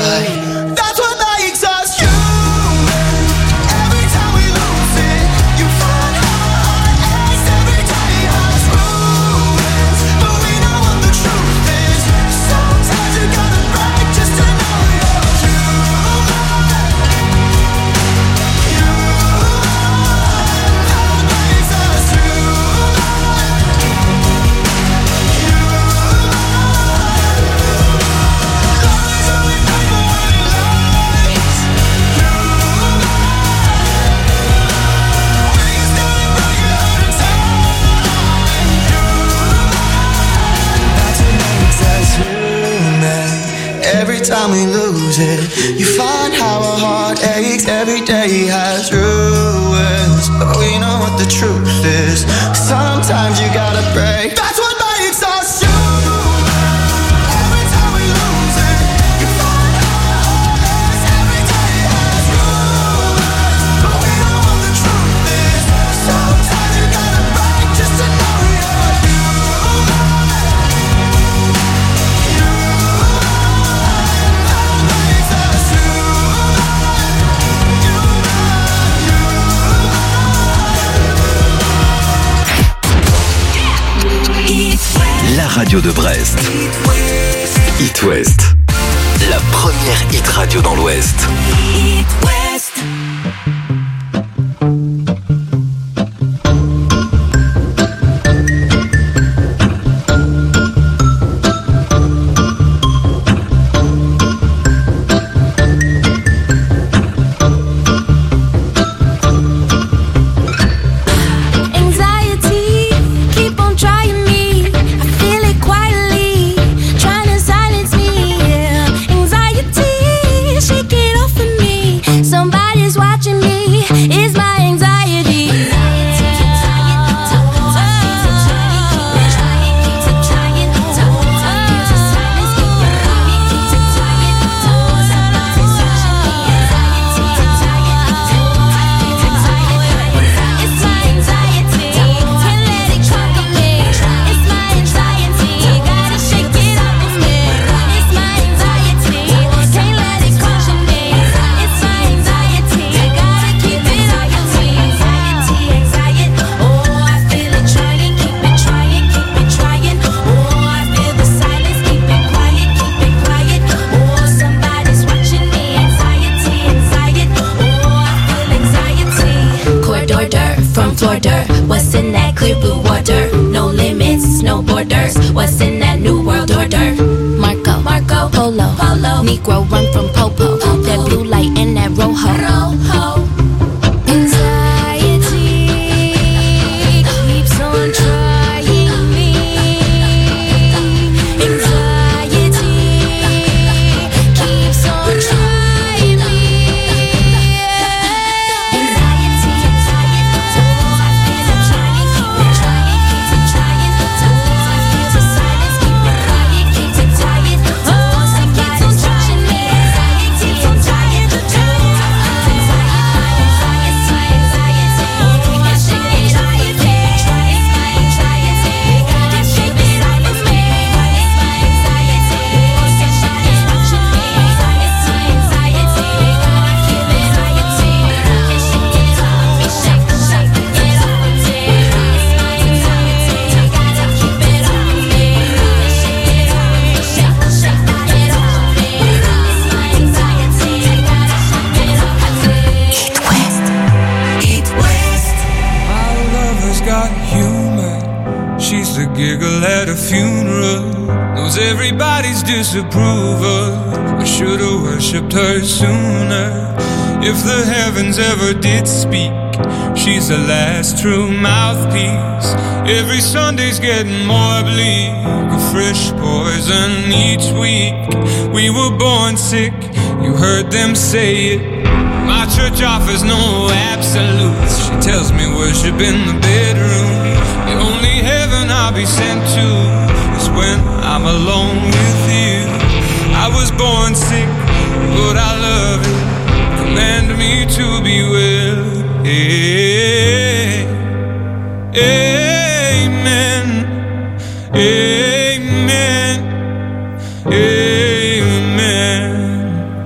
right. That's what makes us human. Every time we lose it, you find how our heart aches. Every day has ruins, but we know what the truth is. Sometimes you gotta break just to know you're human. That makes us human. Every time we lose it, you find how our heart aches. Every day has ruins, but we know what the truth is. Sometimes you gotta break. That's what makes us human. Every time we lose it, you find how our heart aches. Every day has ruins, but we know what the truth is. Sometimes you gotta break just to know you're human. La radio de Brest. It West. La première hit radio dans l'Ouest. It West. What's in that clear blue water? No limits, no borders. What's in that new world order? Marco, Polo, Negro run from Popo. That blue light and that rojo. Anxiety keeps on trying me. Anxiety keeps on trying me. Anxiety, oh, I feel it trying, keep it trying, keep it trying. Oh, I feel the silence, keep it quiet, keep it tired. Oh, somebody's watching me. Anxiety, I'm tired. Giggle at a funeral, knows everybody's disapproval. We should've worshipped her sooner. If the heavens ever did speak, she's the last true mouthpiece. Every Sunday's getting more bleak, a fresh poison each week. We were born sick, you heard them say it. My church offers no absolutes. She tells me worship in the bedroom. The only heaven I'll be sent to is when I'm alone with you. I was born sick, but I love it. Command me to be well. Amen. Amen. Amen.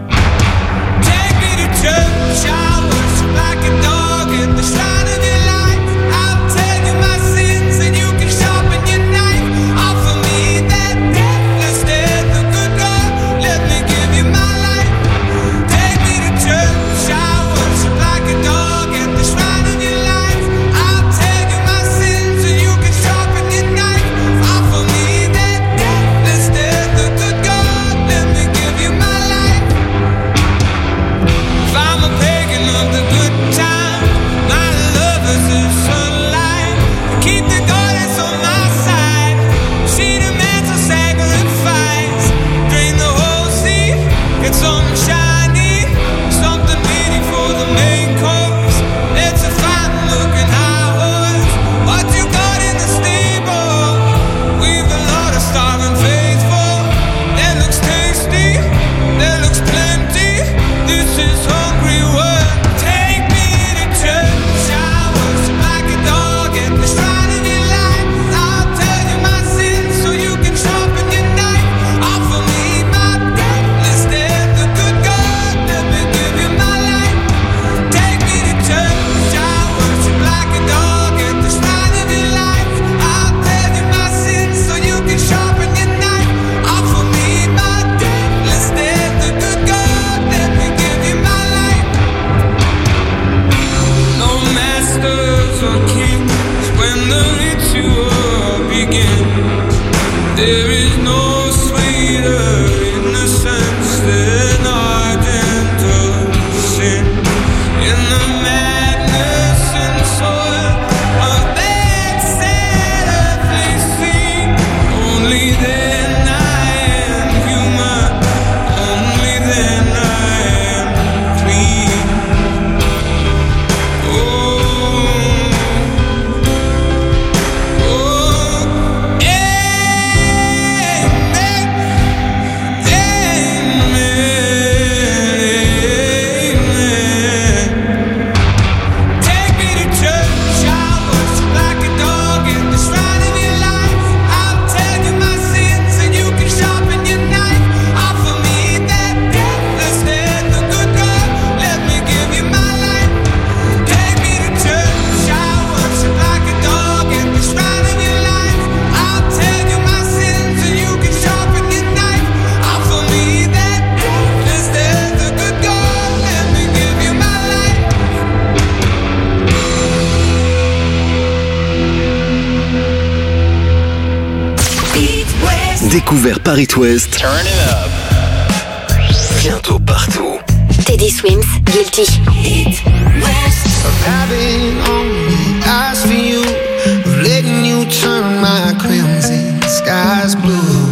découvert par It West. Turn it up. Bientôt partout. Teddy Swims, Guilty. It West. Of having only eyes for you, of letting you turn my crimson skies blue.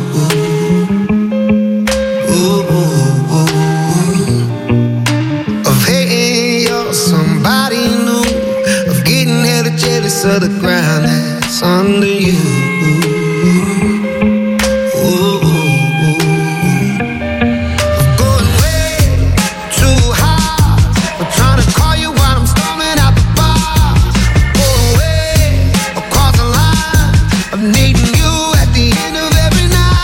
Of hating you're somebody new, of getting hella jealous of the ground that's under you. Needing you at the end of every night.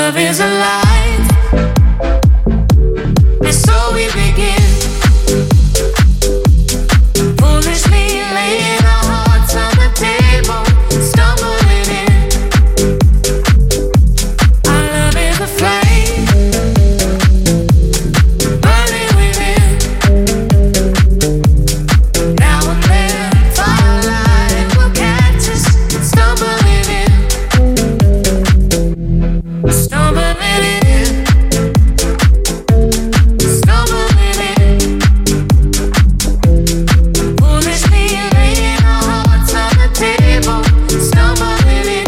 love is alive, and so we begin. Foolishly laying our hearts on the table, stumbling in. Our love is a flame, burning within. Now and then, firelight will catch us, stumbling in. Stumbling in, stumbling in. Foolishly laying our hearts on the table, stumbling in.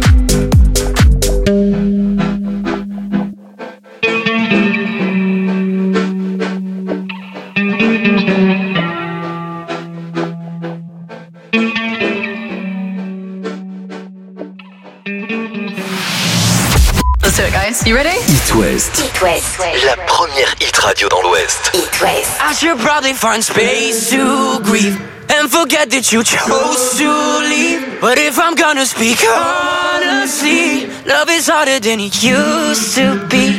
Let's do it, guys. You ready? It West, It West. la première hit radio dans l'Ouest. It West. I should probably find space to grieve and forget that you chose to leave. But if I'm gonna speak honestly, love is harder than it used to be.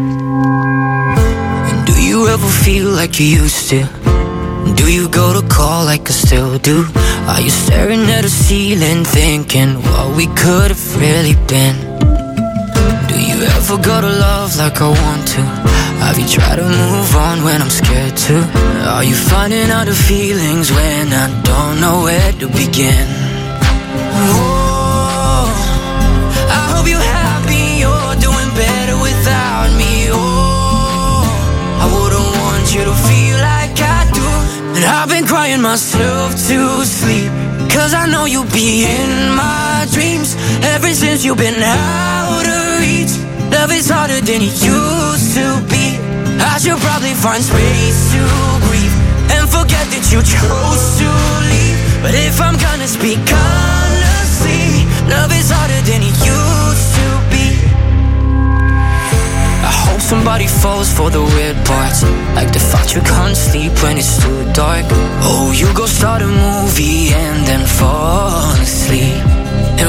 And do you ever feel like you used to? Do you go to call like I still do? Are you staring at the ceiling thinking what we could have really been? Do you ever go to love like I want to? Have you tried to move on when I'm scared to? Are you finding out the feelings when I don't know where to begin? Oh, I hope you're happy, you're doing better without me. Oh, I wouldn't want you to feel like I do. And I've been crying myself to sleep, 'cause I know you'll be in my dreams ever since you've been out of reach. Love is harder than it used to be. I should probably find space to grieve and forget that you chose to leave. But if I'm gonna speak honestly, love is harder than it used to be. I hope somebody falls for the weird parts, like the fact you can't sleep when it's too dark. Oh, you go start a movie and then fall asleep. And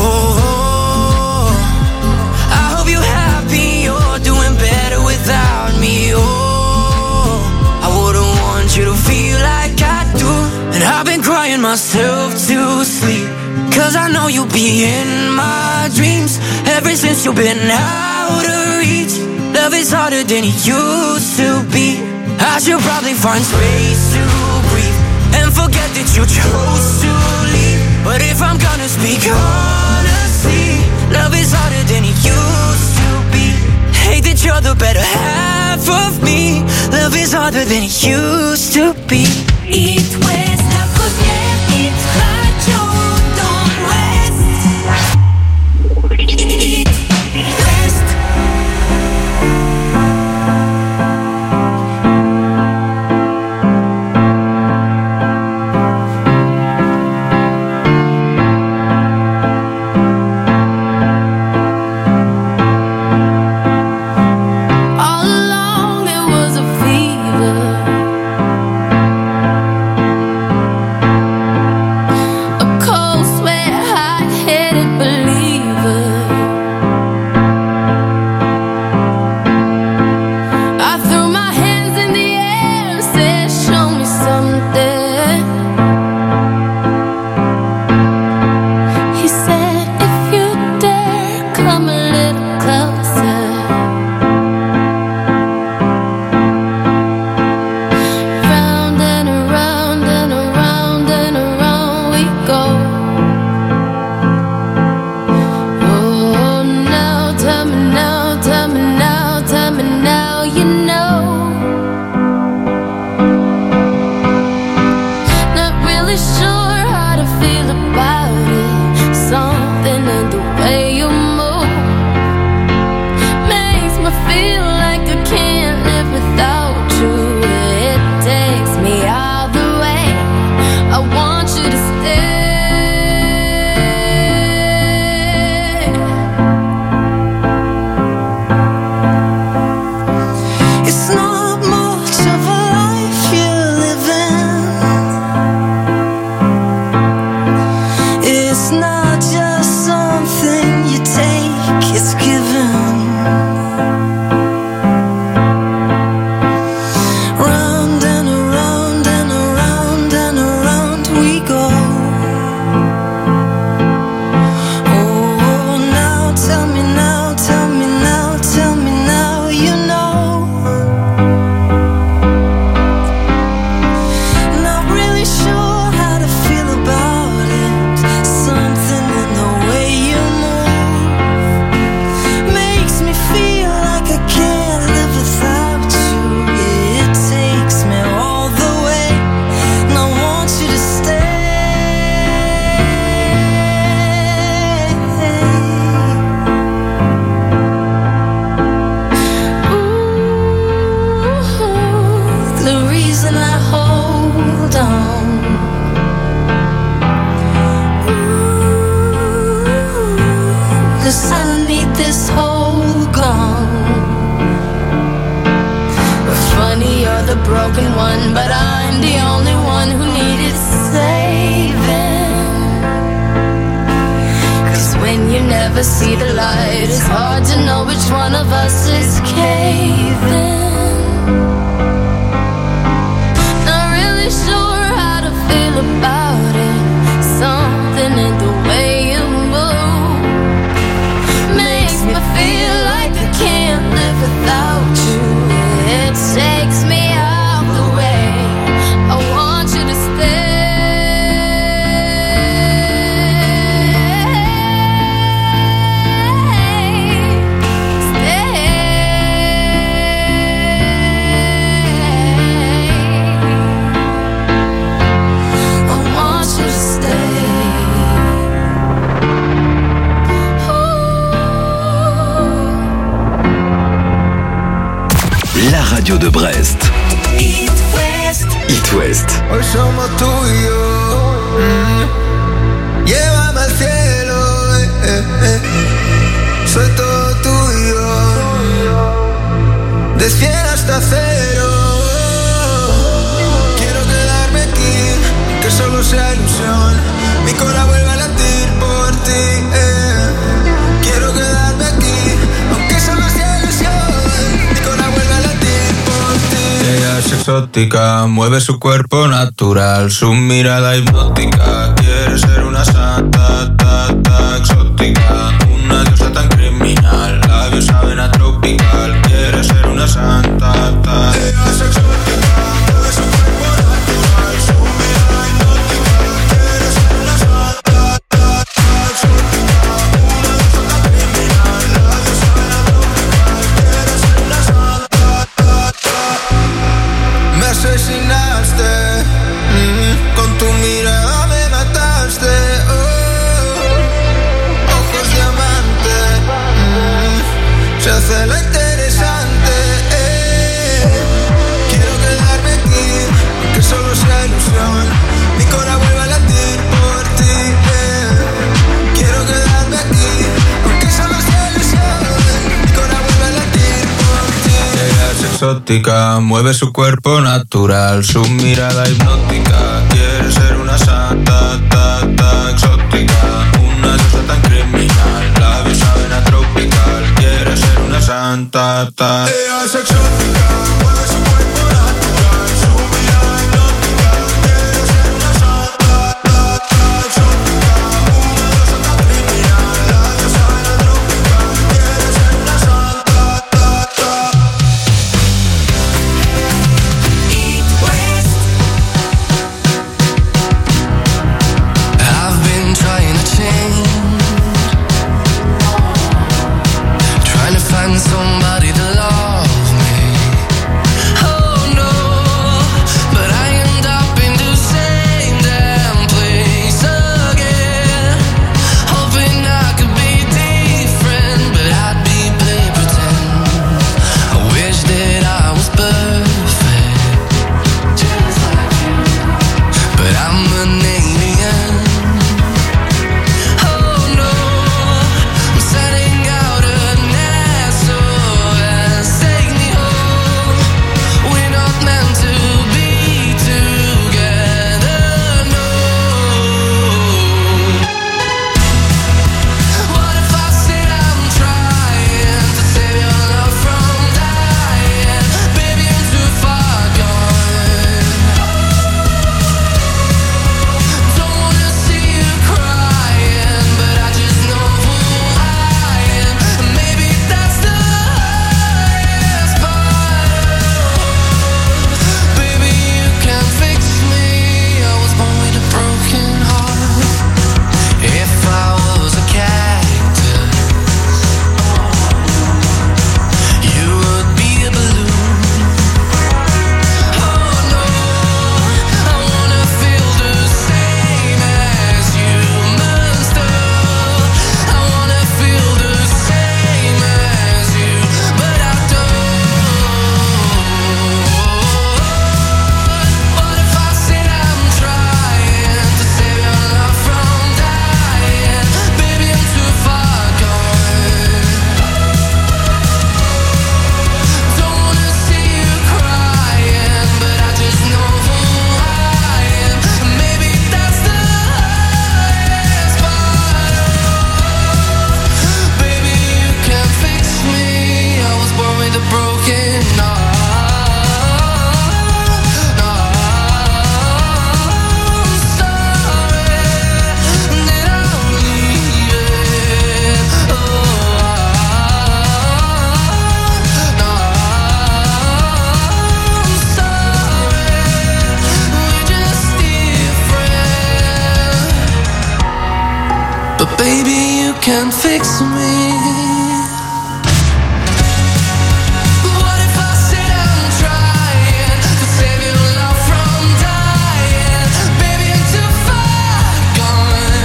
I hope you're happy, you're doing better without me. Oh, I wouldn't want you to feel like I do. And I've been crying myself to sleep, 'cause I know you'll be in my dreams ever since you've been out of reach. Love is harder than it used to be. I should probably find space to breathe and forget that you chose to leave. But if I'm gonna speak honestly, love is harder than it used to be. Hate that you're the better half of me. Love is harder than it used to be. It West, la première hit radio dans l'Ouest. It West. All along there was a fever never see the light. It's hard to know which one of us is caving. Not really sure how to feel about it. Something in the way you move makes me feel like I can't live without you. It takes me out the way. I want you to stay. La radio de Brest. It West. It West. Hoy somos tú y yo. Llévame al cielo. Soy todo tuyo. De 100 hasta 0. Quiero quedarme aquí, que solo sea ilusión. Mi corazón vuelve a latir por ti. Quiero quedarme aquí, aunque solo sea ilusión. Mi corazón vuelve a latir por ti. Ella es exótica, mueve su cuerpo natural, su mirada hipnótica. Quiere ser una santa, exótica, una diosa tan criminal. Labios saben a tropical. Quiere ser una santa, ella es exótica, mueve su cuerpo natural, su mirada hipnótica. Quiere ser una santa, exótica, una diosa tan criminal. Labios saben a tropical. Quiere ser una santa. Me asesinaste, con tu mirada me mataste. Ojos diamante, se hace lo interesante. Quiero quedarme aquí, aunque solo sea ilusión. Mi corazón vuelve a latir por ti. Quiero quedarme aquí, aunque solo sea ilusión. Mi corazón vuelve a latir por ti. Ella es exótica, mueve su cuerpo natural, su mirada hipnótica. Quiere ser una santa, exótica, una diosa tan criminal. Labios saben a tropical. Quiere ser una santa, ella es exótica, mueve su cuerpo natural, su mirada hipnótica. Quiere ser una santa, exótica, una diosa tan criminal. Labios saben a tropical. Quiere ser una santa. It West. I've been trying to change, trying to find somebody to love. Baby, you can fix me. What if I sit and trying to save your love from dying? Baby, I'm too far gone.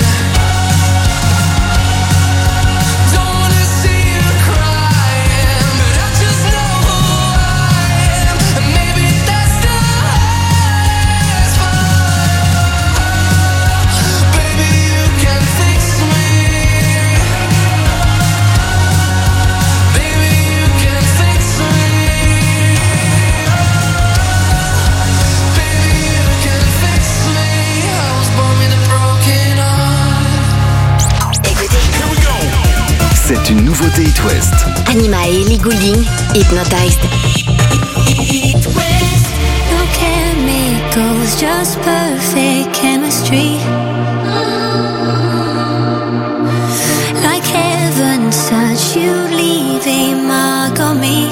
Don't wanna see you crying, but I just know who I am, and maybe that's the hardest part. Baby, you can fix me. Baby, you can fix me. Baby, you can fix me. I was born with a broken heart. Écoutez, C'est une nouveauté It West. Anima et Ellie Goulding, Hypnotized. No chemicals, just perfect chemistry. Like heaven touch, you leave a mark on me.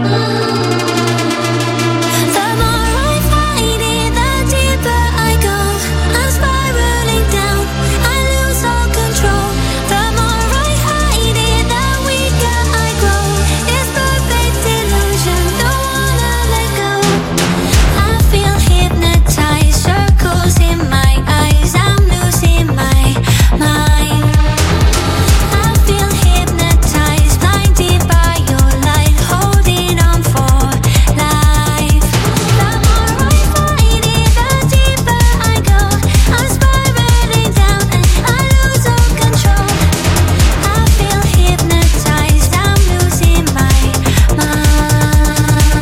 The more I fight it, the deeper I go. I'm spiraling down, I lose all control. The more I hide it, the weaker I grow. It's perfect illusion, don't wanna let go. I feel hypnotized, circles in my eyes, I'm losing my mind. I feel hypnotized, blinded by your light, holding on for life. The more I fight it, the deeper I go. I'm spiraling down and I lose all control. I feel hypnotized, I'm losing my mind.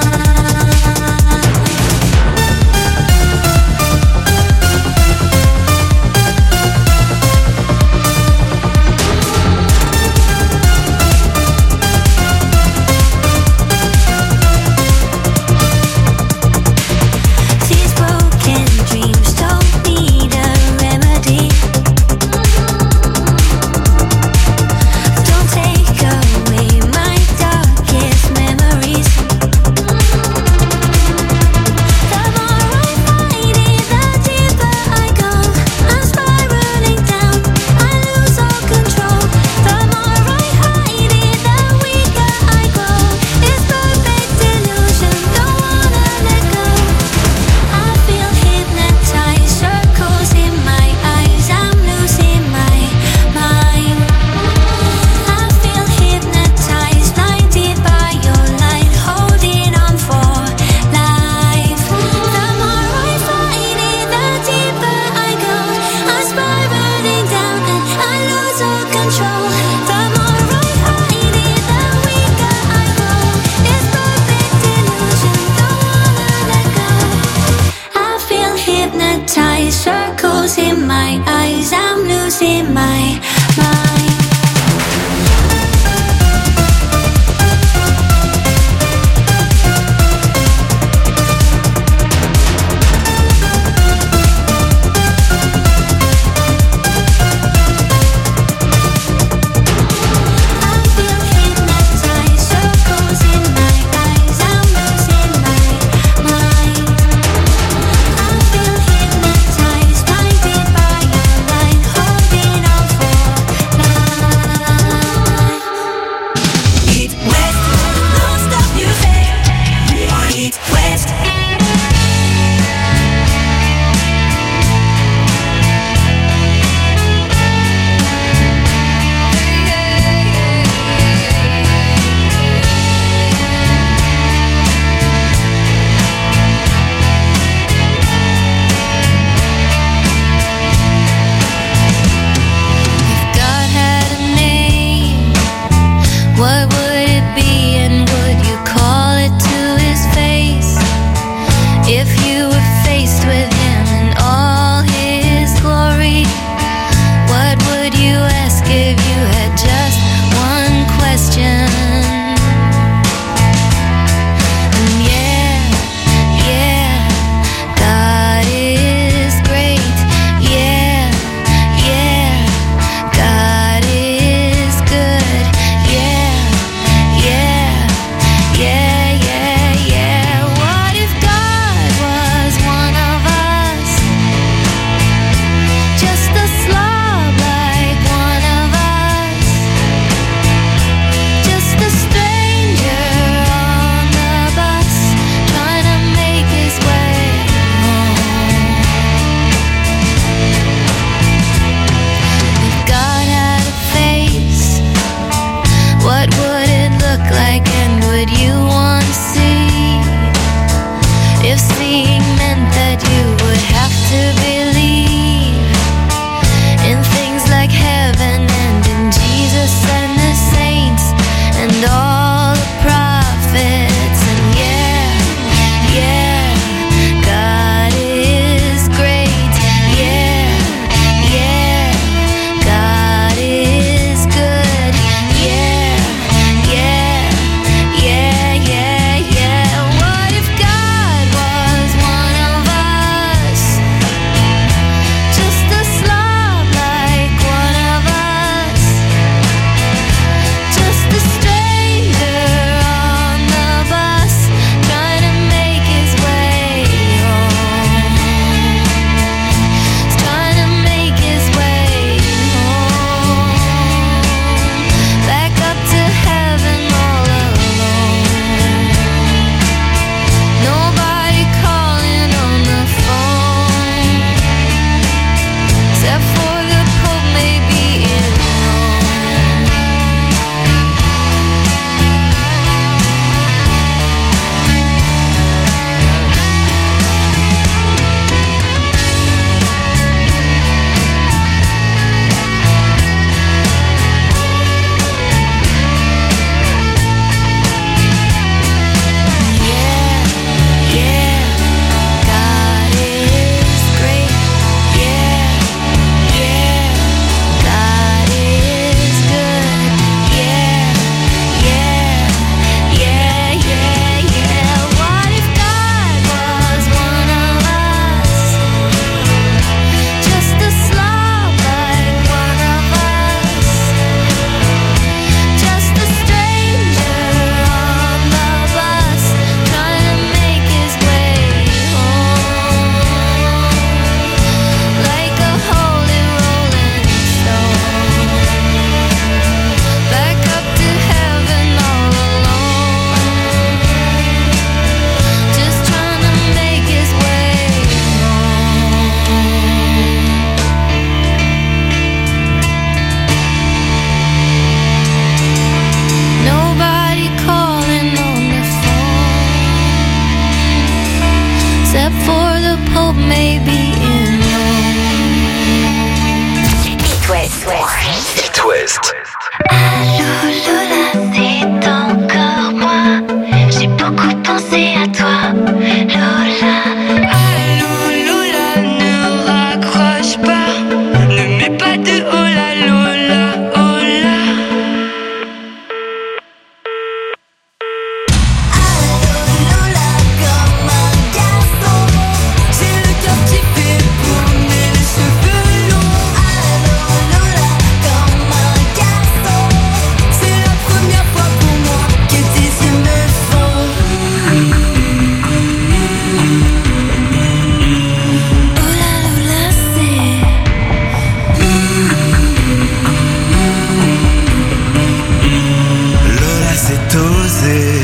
These broken dreams don't need a remedy. Don't take away my darkest memories. The more I fight it, the deeper I go. I'm spiraling down, I lose all control. The more I hide it, the weaker I grow. It's perfect illusion, don't wanna let go. I feel hypnotized, circles in my eyes, I'm losing my mind. I feel hypnotized, blinded by your light, holding on for life. The more I fight it, the deeper I go. I'm spiraling down and I lose all control. The more I hide it, the weaker I grow. It's perfect illusion, don't wanna let go. I feel hypnotized, circles in my eyes, I'm losing my mind. I feel hypnotized, circles in my eyes, I'm losing my mind. I feel hypnotized, blinded by your light, holding on for It West. Allô Lola, c'est encore moi. J'ai beaucoup pensé à toi, Lola. Allô Lola, ne raccroche pas. Ne mets pas de hola Lola, hola. Allô Lola, comme un garçon. J'ai le cœur qui fait tourner les cheveux longs. Allô Lola, comme un garçon. C'est la première fois pour moi que tes yeux me font. Hola Lola, c'est. Lola, c'est osé.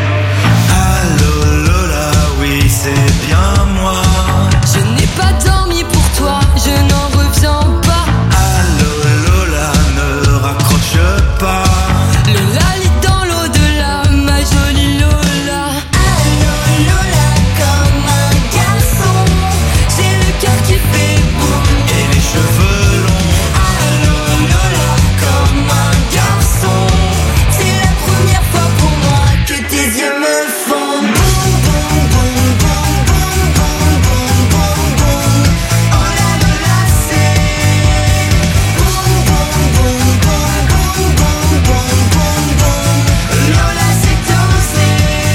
Allô Lola, oui c'est bien moi. Je n'ai pas dormi pour toi, je n'en reviens pas. Allô Lola, ne raccroche pas. Lola lit dans l'au-delà, ma jolie Lola. Allô Lola, comme un garçon. J'ai le cœur qui fait boum. Et les cheveux longs. Allô Lola, comme un garçon. C'est la première fois pour moi que tes yeux me font boum boum boum boum boum boum boum boum boum. Oh la Lola, c'est boum boum boum boum boum boum boum boum boum. Lola, c'est osé.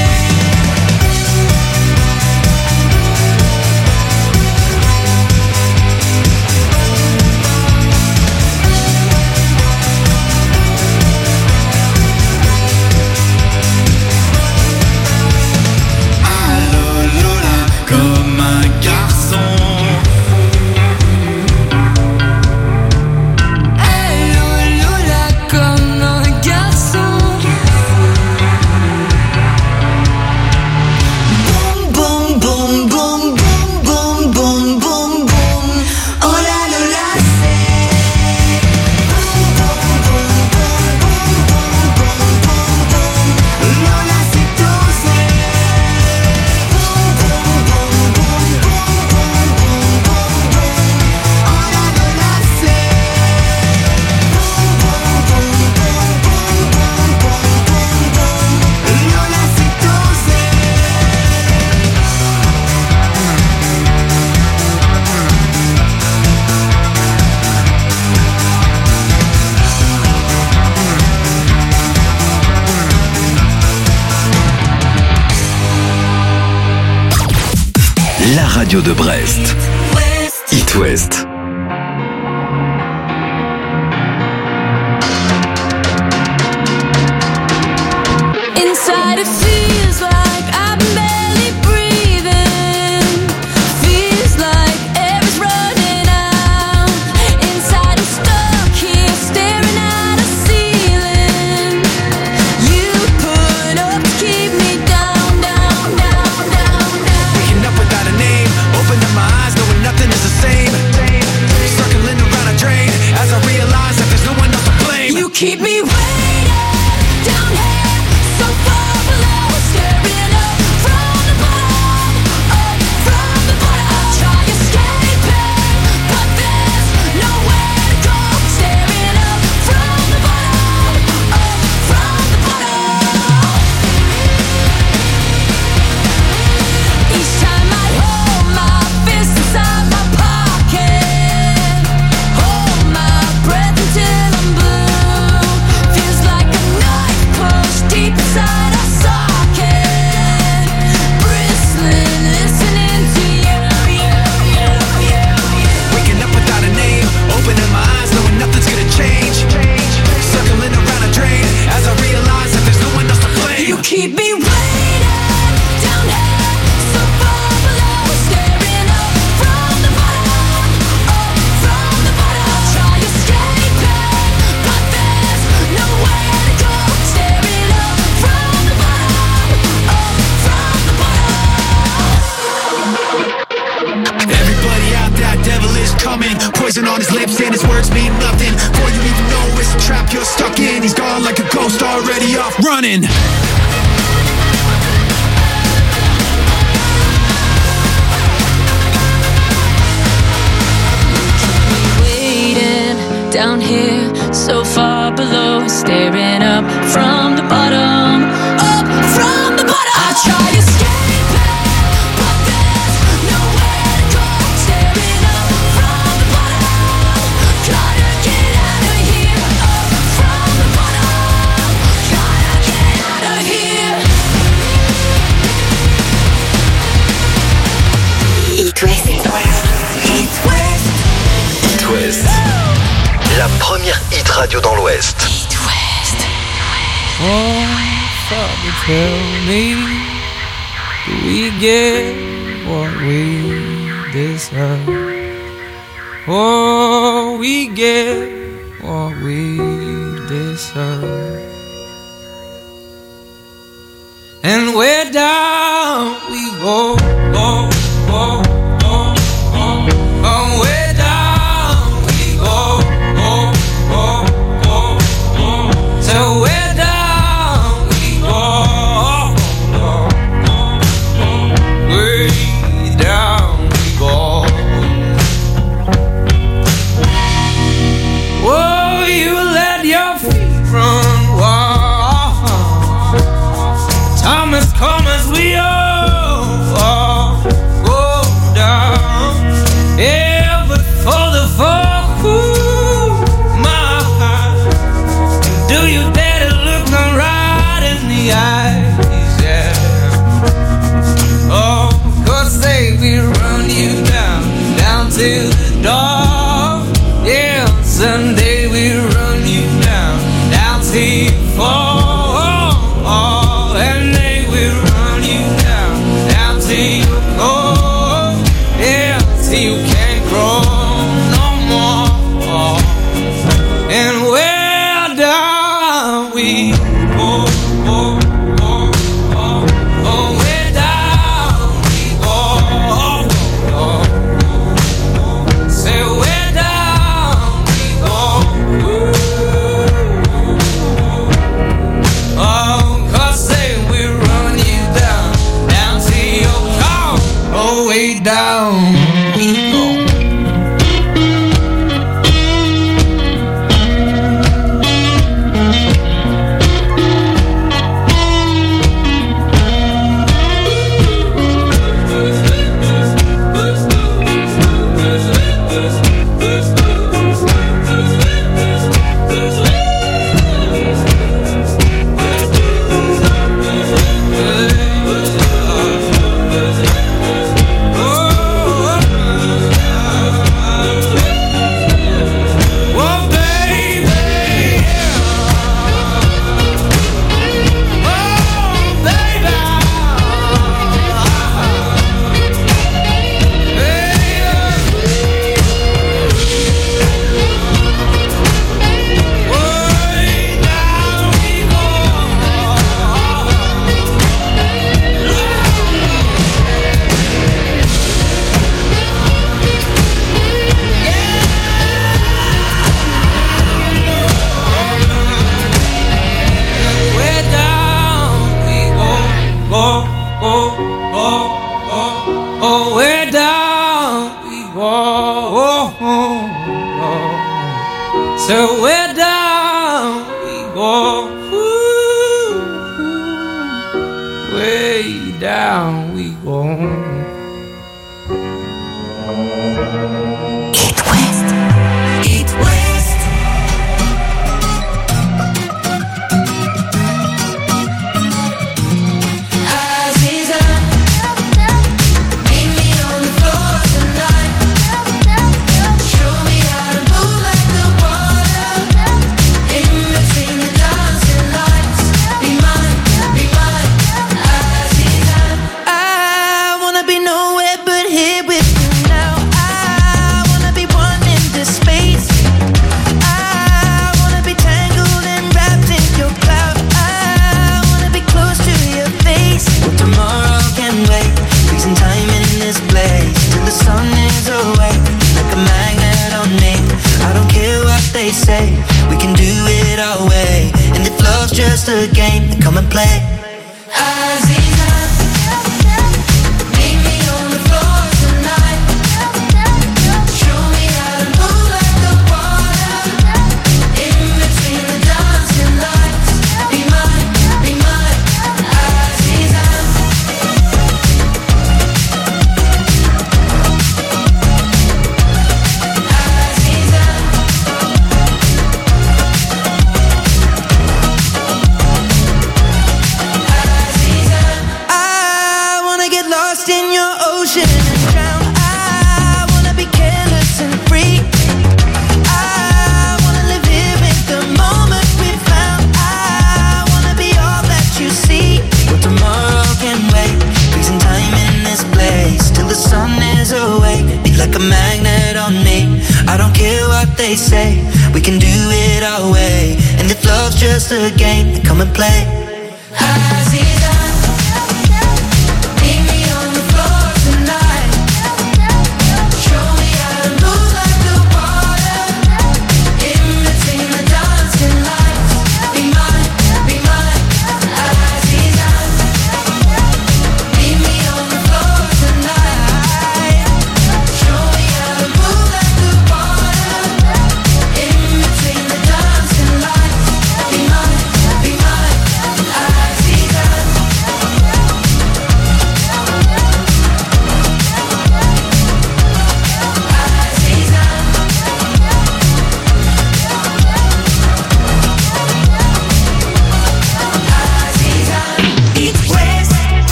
Allô Lola, comme un garçon. Allô Lola, comme un garçon. Boum boum boum boum boum boum boum boum. Oh la Lola, c'est boum boum boum boum boum boum boum boum. Lola, c'est osé. Boum boum boum boum boum boum boum boum boum. Oh la Lola, c'est boum boum boum boum boum boum boum boum boum. Lola, c'est osé. La radio de Brest. It West. Inside it feels like I'm barely breathing. Feels like air's running out. Inside I'm stuck here staring at a ceiling. You put up to keep me down, down, down, down, down. Waking up without a name, open up my eyes knowing nothing is the same. Circling around a drain as I realize that there's no one else to blame. You keep me waiting down here, so far below, staring up from the bottom, up from the bottom. I try escaping, but there's nowhere to go. Staring up from the bottom, up from the bottom. Each time I hold my fist inside my pocket, hold my breath until I'm blue. Feels like a knife pushed deep inside a socket. Bristling, listening to you, you, you, you, you. Waking up without a name, opening my eyes knowing nothing's gonna change. Circling around a drain as I realize that there's no one else to blame. You keep me waiting down here, so far below, staring up from the bottom, up from the bottom. I try escaping, but there's nowhere to go. Staring up from the bottom, up from the bottom. Everybody out there, devil is coming. Poison on his lips and his words mean nothing. Before you even know it's a trap you're stuck in. He's gone like a ghost already off running. Waiting down here, so far below, staring up from the bottom, up from the bottom. I try escaping, but there's nowhere to go. Staring up from the bottom, gotta get out of here. Up from the bottom, gotta get out of here. It West. It West. It West. La première hit radio dans l'Ouest. It West. Oh, Father, tell me, do we get what we deserve? Oh, we get what we deserve. And where down we go, go, go, go, go. Oh, where down we go, go, go, go, go. So where down we go, go, go, go. Way down we go. Oh, you let your feet run wild. Time has come as we all go down. Yeah, but for the fall, ooh, my heart. Do you dare to look me right in the eyes? Yeah. Oh, 'cause they will run you down, down to the door. Yeah, someday we'll run you down, down till you fall. And they will run you down, down till you go. Yeah, till you can't grow no more. And where down we go, go, go, go. Oh, where down we go, go, go. Say where down we go. Oh, 'cause they will run you down, down till you come. Oh, way down we go. Oh, baby, oh, baby, way down we Where down we go, go, go, go, go. Oh, where down we go, oh, oh, oh. So where down we go, ooh, way down we go. It West. It West. Aziza, meet me on the floor tonight. Show me how to move like the water. In between the dancing lights. Be mine, Aziza. I wanna be nowhere but here with you now. I wanna be one in this space. I wanna be tangled and wrapped in your cloud. I wanna be close to your face. Well, tomorrow can wait. Freezing time in this place till the sun is away. Like a magnet on me. I don't care what they say. We can do it our way. And if love's just a game, then come and play. Aziza, meet me on the floor tonight. Show me how to move like the water. we can do it our way. And if love's just a game, then come and play. Be mine,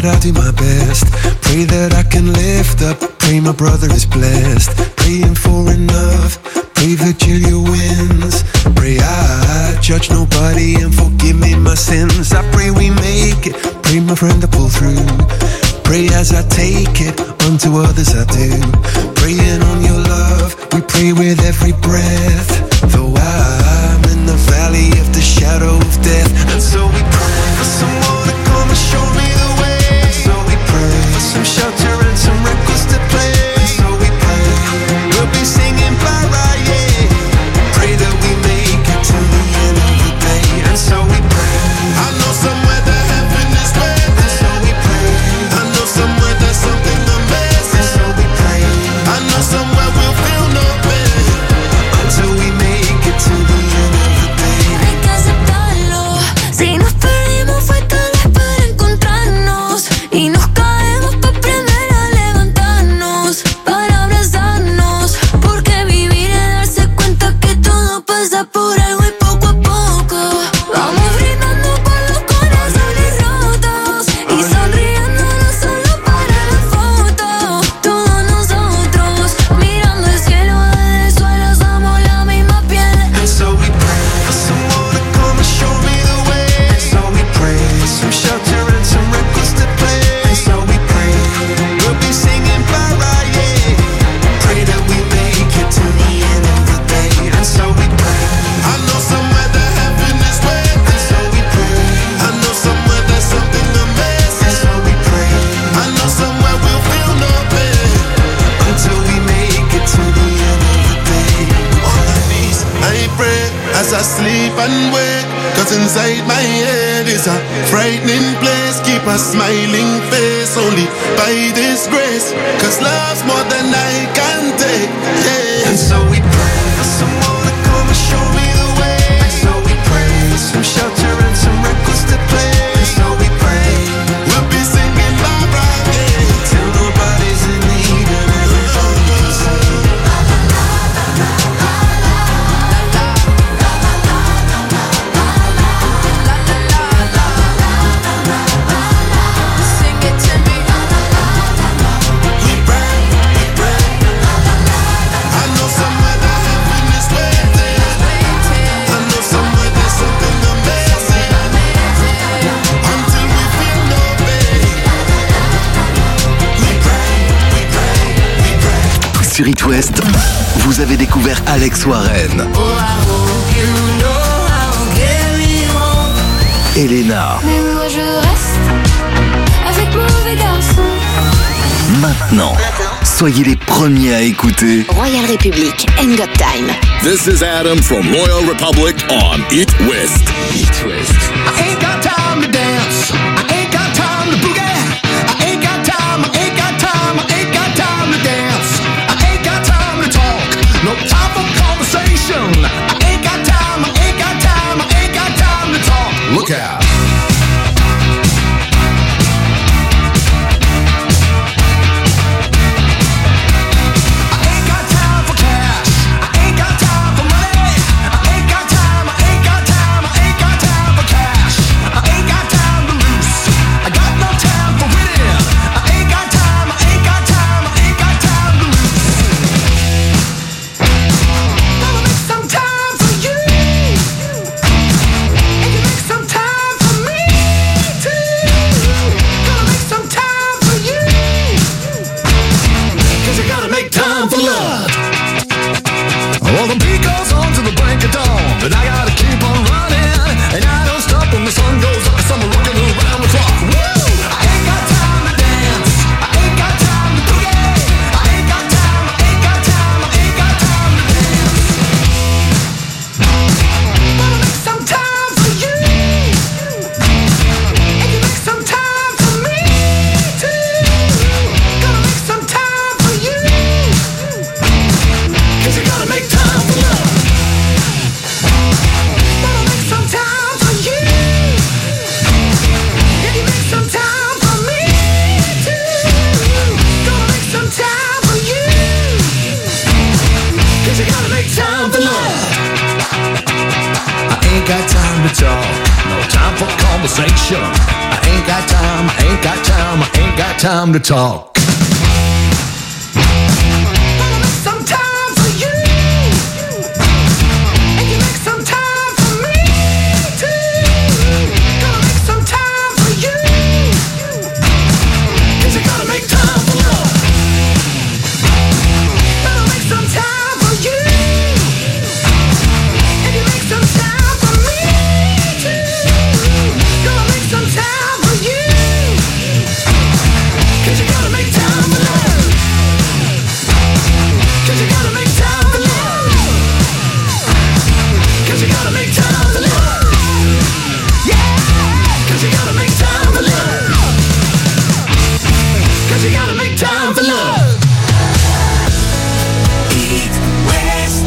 that I'll do my best. Pray that I can lift up. Pray my brother is blessed. Praying for enough. Pray Virgilia wins. Pray I judge nobody and forgive me my sins. I pray we make it. Pray my friend to pull through. Pray as I take it, unto others I do. Praying on your love, we pray with every breath. Though I'm in the valley of the shadow of death, and so we pray for someone to come and show me the way. And so we pray for some shelter and some records to play. And so we pray, we'll be singing bye right, yeah. Pray that we make it to the end of the day. And so we pray, I know somewhere that heaven is waiting. And so we pray, I know somewhere there's something amazing. And so we pray, I know somewhere we'll feel no pain until we make it to the end of the day. Hay que aceptarlo. Si nos perdimos fue tal vez para encontrarnos y nos caemos para aprender a levantarnos, para abrazarnos, porque vivir es darse cuenta que todo pasa por algo y poco a poco vamos brindando con los corazones rotos y sonriendo no solo para la foto. Todos nosotros mirando el cielo desde el suelo somos la misma piel. And so we pray for someone to come and show me the way. And so we pray for some shelter and some records to play. And so we pray, we'll be singing bye right, yeah. Pray that we make it to the end of the day. And so we pray, I know somewhere that heaven is waiting. And so we pray, I know somewhere there's something amazing. And so we pray, I know somewhere we'll feel no pain until we make it to the end of the day. On my knees, I pray as I sleep and wake, 'cause inside my head is a frightening place. Keep a smiling face only by this grace, 'cause love's more than I can take, yeah. And so we pray for someone to come and show me the way. And so we pray for some shelter and some records to play. And so we pray, we'll be singing bye right, yeah, till nobody's in need and everybody's saved. Sing it to me. We pray, I know somewhere that heaven is waiting. I know somewhere there's something amazing until we feel no pain. We pray. Sur It West, vous avez découvert Alex Warren, Elena. Mais moi je reste avec mauvais garçon. Maintenant, soyez les premiers à écouter Royal Republic and Got Time. This is Adam from Royal Republic on It West. It West. I ain't got time to dance. I ain't got time to boogie. I ain't got time. I ain't got time. I ain't got time to dance. I ain't got time to talk. No time for conversation. I ain't got time. I ain't got time. I ain't got time to talk. Look out. I ain't got time for cash. I ain't got time for money. I ain't got time. I ain't got time. I ain't got time for cash. I ain't got time to lose. I got no time for winning. I ain't got time. I ain't got time. I ain't got time to lose. Gotta make some time for you. And you make some time for me too. Gotta make some time for you. 'Cause you gotta make time for love. Well, the beat goes on to the break of dawn, but I gotta keep on running, and I don't stop when the sun goes up, 'cause I'm rocking around the clock. Woo! I ain't got time to dance. I ain't got time to boogie. I ain't got time. I ain't got time. I ain't got time to dance. Gotta make some time for you, and you make some time for me too. Gotta make some time for you, 'cause you gotta make time for love. Gotta make some time for you, and you make some time for me too. Gotta make some time for you, 'cause you gotta make time for love. I ain't ain't got time to talk, no time for conversation. I ain't got time, I ain't got time, I ain't got time to talk. Some time for you, and you make some time for me too. Gonna make some time for you, 'cause you gotta make time for love. Gonna make some time for you, and you make some time for me too. Gonna make some time for you, 'cause you gotta make time for love. 'Cause you gotta make time for love. 'Cause you gotta make time for love. Yeah. 'Cause you gotta make time for love. 'Cause you gotta make time for love. Eat West.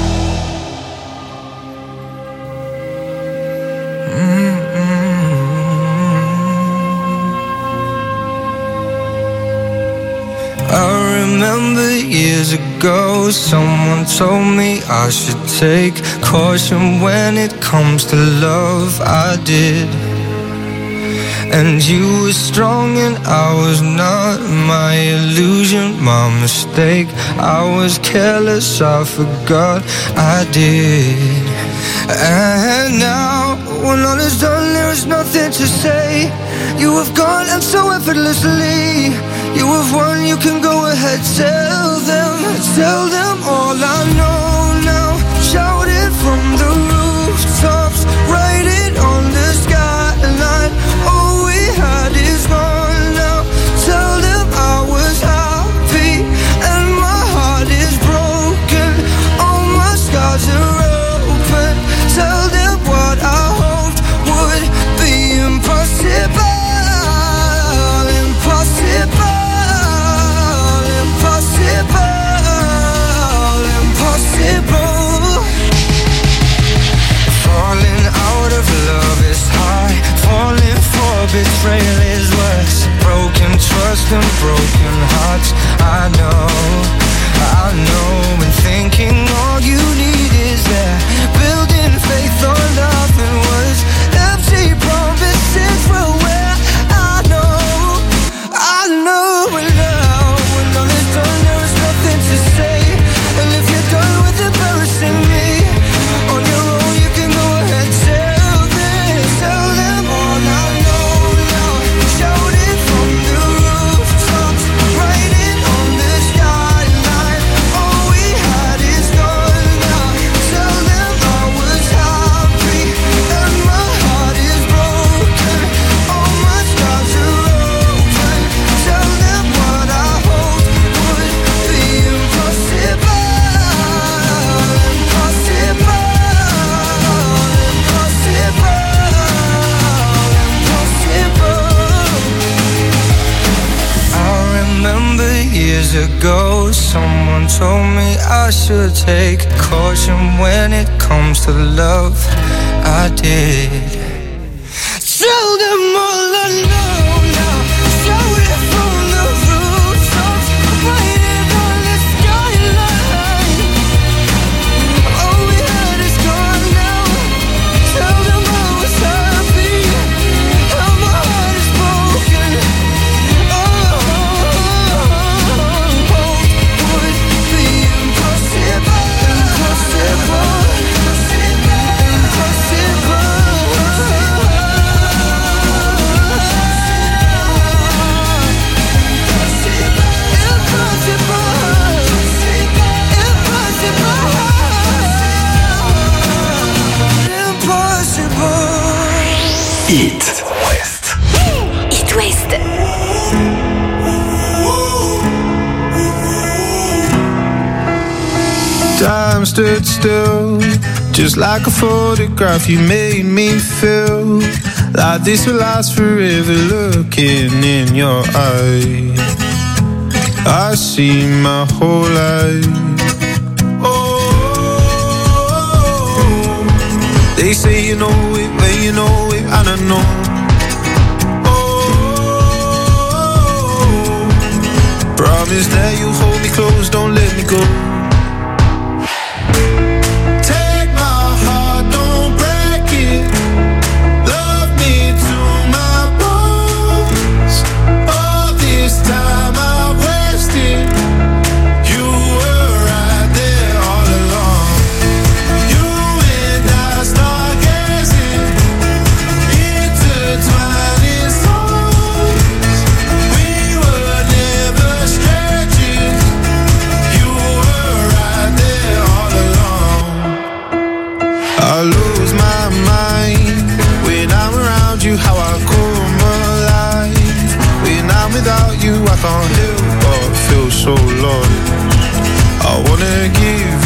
I remember years ago, someone told me I should take caution when it comes to love. I did. And you were strong and I was not. My illusion, my mistake. I was careless, I forgot I did. And now, when all is done, there is nothing to say. You have gone and so effortlessly. You have won, you can go ahead, tell them all I know now. Shout it from the rooftops, write it on the skyline. All we had is gone now. Tell them I was happy and my heart is broken. All my scars are open. Tell them what I hoped would be impossible. Falling out of love is high. Falling for betrayal is worse. Broken trust and broken hearts. I know. And thinking all you need is that. Building faith on nothing words. Empty promises will wear. I know. And now, when all is done, there is nothing to say. And if you're done with embarrassing me, on your own you can go ahead, tell them all I know now. Shout it from the rooftops, write it on the skyline. All we had is gone now. Tell them I was happy and my heart is broken. All my scars are open. Tell them what I hoped would be impossible. I remember years ago, someone told me I should take caution when it comes to love. I did. Tell them all I know now. Shout it from the rooftops, write it on the skyline. All we had is gone now. Tell them I was happy and my heart is broken. Would be impossible. It West. It West. Time stood still, just like a photograph. You made me feel like this will last forever. Looking in your eyes, I see my whole life. They say you know it when you know it, and I know. Promise that you'll hold me close, don't let me go.